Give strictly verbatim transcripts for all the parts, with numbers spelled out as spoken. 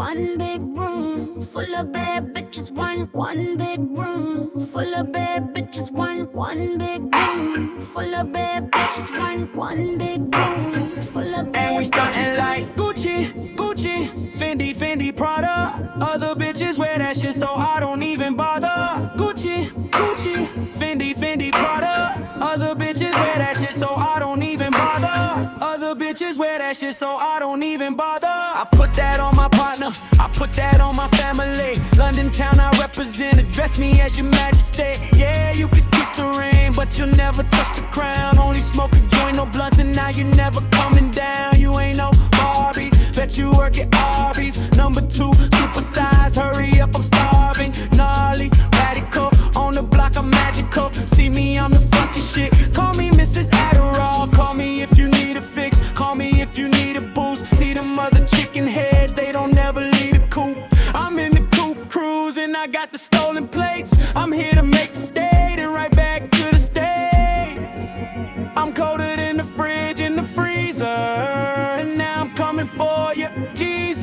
one big room full of bad bitches. One, one big room full of bad bitches. One, one big room full of bad bitches. One, one big room full of bad bitches. And we stuntin' like Gucci, Gucci, Fendi, Fendi, Prada. Other bitches wear that shit, so I don't even bother. Gucci, Gucci, Fendi, Fendi, Prada. Other bitches wear that shit, so I don't even bother. Other bitches wear that shit, so I don't even bother. I put that on my partner, I put that on my family. London town I represent, address me as your majesty. Yeah, you could kiss the ring, but you'll never touch the crown. Only smoke a joint, no blunts, and now you're never coming down. You ain't no Barbie, bet you work at Arby's. Number two, super size, hurry up, I'm starving. Gnarly, radical, on the block I'm magical. See me, I'm the funky shit. Call me Missus Adderall, call me if you need a fix. Call me if you need a boost. See them other chicken heads, they don't never leave the coop. I'm in the coupe cruising, I got the stolen plates. I'm here to make the state and right back to the States. I'm colder than the fridge in the freezer, and now I'm coming for you, Jesus.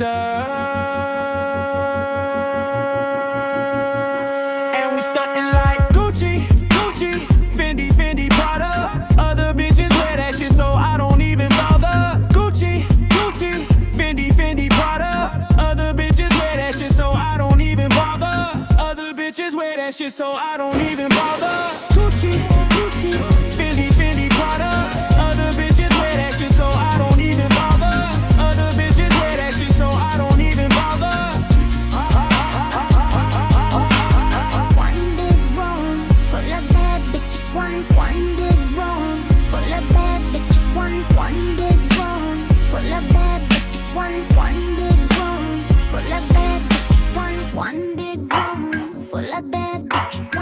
And we stuntin' like Gucci, Gucci, Fendi, Fendi, Prada. Other bitches wear that shit, so I don't even bother. Gucci, Gucci, Fendi, Fendi, Prada. Other bitches wear that shit, so I don't even bother. Other bitches wear that shit, so I don't even bother. Gucci, Gucci, Fendi, Fendi, Prada. Other bitches wear that shit, so I don't even bother. Other bitches wear that shit, so I don't even bother. One big room full of bad bitches. One, one big room full of bad bitches. One, one big room full of bad bitches. One, one big room full of bad bitches. One, one big room full of bad bitches.